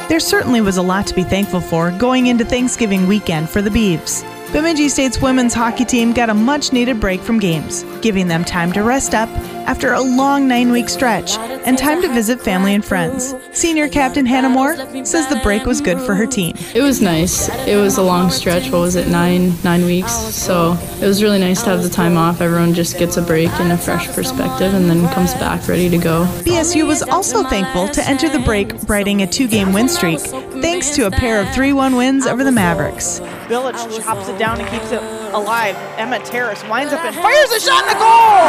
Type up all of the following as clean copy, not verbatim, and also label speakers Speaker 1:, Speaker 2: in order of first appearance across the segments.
Speaker 1: There certainly was a lot to be thankful for going into Thanksgiving weekend for the Beavs. Bemidji State's women's hockey team got a much-needed break from games, giving them time to rest up after a long 9-week stretch and time to visit family and friends. Senior captain Hannah Moore says the break was good for her team.
Speaker 2: It was nice. It was a long stretch. What was it, 9 weeks? So it was really nice to have the time off. Everyone just gets a break and a fresh perspective and then comes back ready to go.
Speaker 1: BSU was also thankful to enter the break riding a 2-game win streak, thanks to a pair of 3-1 wins over the Mavericks.
Speaker 3: Village chops it down and keeps it alive. Emma Terrace winds up and fires a shot in the goal!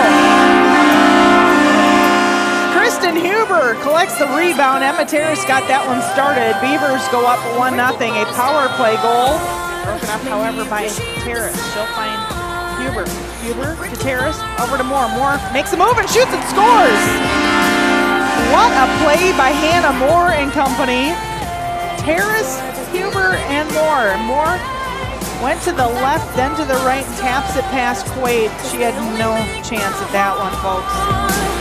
Speaker 3: Kristen Huber collects the rebound. Emma Terrace got that one started. Beavers go up 1-0. A power play goal. Broken up, however, by Terrace. She'll find Huber. Huber to Terrace, over to Moore. Moore makes a move and shoots and scores! What a play by Hannah Moore and company. Terrace, Huber, and Moore. Moore went to the left, then to the right, and taps it past Quaid. She had no chance at that one, folks.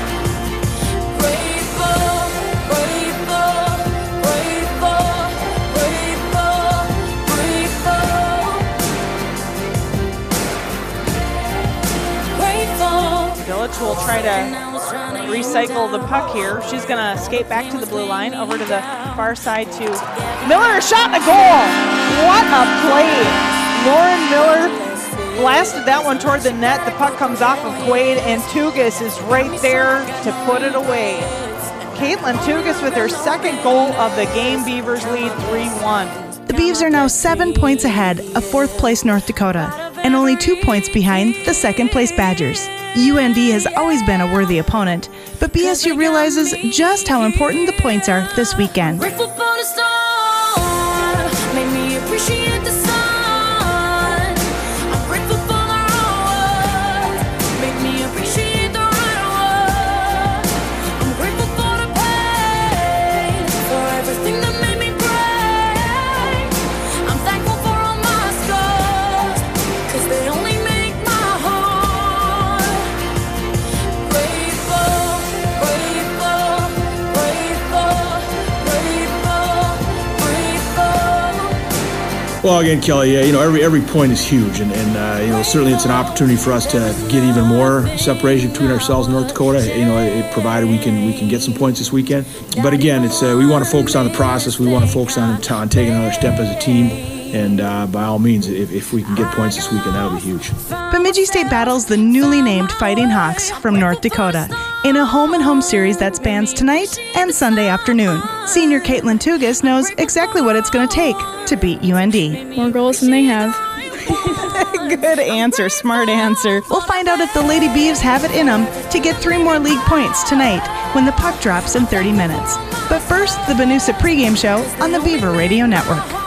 Speaker 3: Village will try to recycle the puck here. She's going to skate back to the blue line, over to the far side to Miller. A shot and a goal. What a play. Lauren Miller blasted that one toward the net. The puck comes off of Quaid, and Tugas is right there to put it away. Caitlin Tugas with her second goal of the game. Beavers lead 3-1.
Speaker 1: The Beavs are now 7 points ahead of 4th place North Dakota and only 2 points behind the 2nd place Badgers. UND has always been a worthy opponent, but BSU realizes just how important the points are this weekend.
Speaker 4: Well, again, Kelly, every point is huge, and certainly it's an opportunity for us to get even more separation between ourselves and North Dakota. Provided we can get some points this weekend. But again, it's we want to focus on the process. We want to focus on taking another step as a team. And by all means, if we can get points this weekend, that'll be huge.
Speaker 1: Bemidji State battles the newly named Fighting Hawks from North Dakota in a home-and-home series that spans tonight and Sunday afternoon. Senior Caitlin Tugas knows exactly what it's going to take to beat UND.
Speaker 2: More goals than they have.
Speaker 1: Good answer, smart answer. We'll find out if the Lady Beavs have it in them to get 3 more league points tonight when the puck drops in 30 minutes. But first, the Benusa pregame show on the Beaver Radio Network.